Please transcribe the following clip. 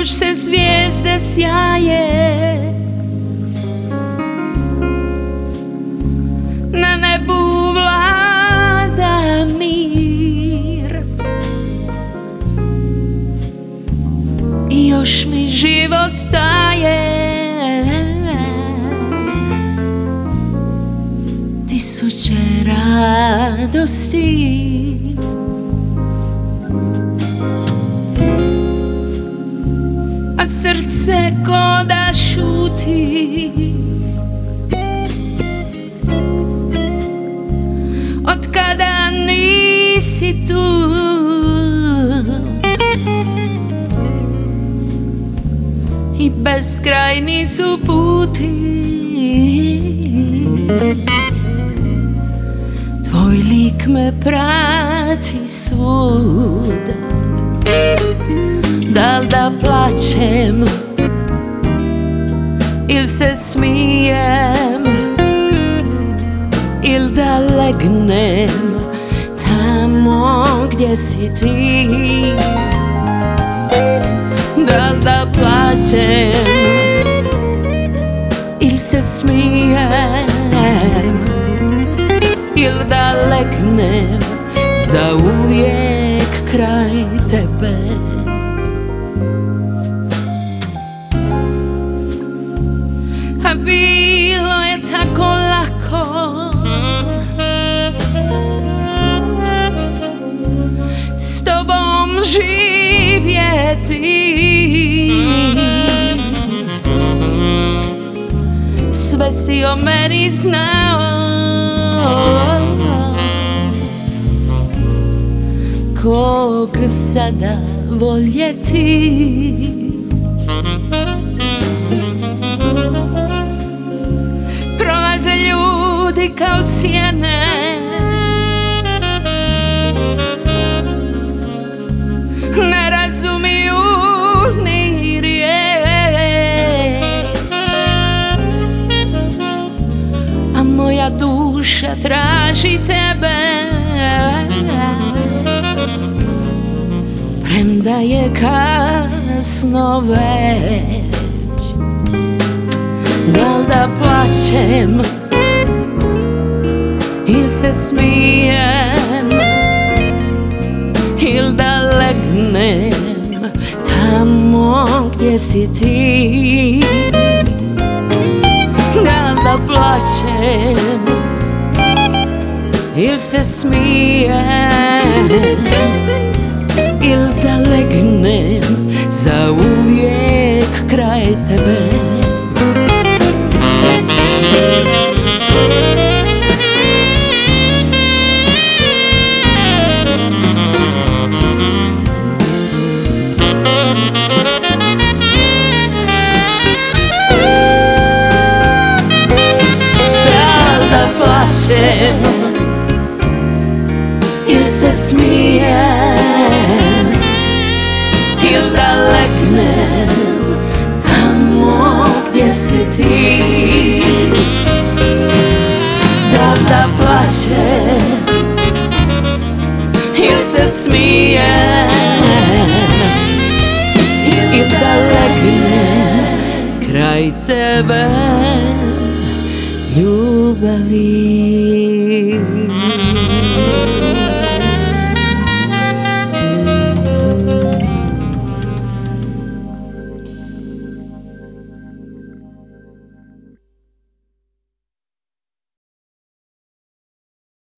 Još se zvijezde sjaje, na nebu vlada mir i još mi život daje tisuće radosti. A srce ko da šuti od kada nisi tu. I beskrajni su puti, tvoj lik me prati svuda. Dal da plačem il se smijem, il da legnem tamo gdje si ti. Dal da plačem il se smijem, il da legnem zauvijek kraj tebe. A bilo je tako lako s tobom živjeti. Sve si o meni znao, kog sada voljeti. Prolaze ljudi kao sjene, ne razumiju ni riječ, a moja duša traži tebe, premda je kasno već. Dal da plačem il se smijem, il da legnem tamo gdje si ti. Dal da plačem il se smijem, il da legnem zauvijek kraj tebe. Il se smijem, il da legnem tamo gdje si ti. Da plačem, il se smijem, il da legnem kraj tebe ljubavi.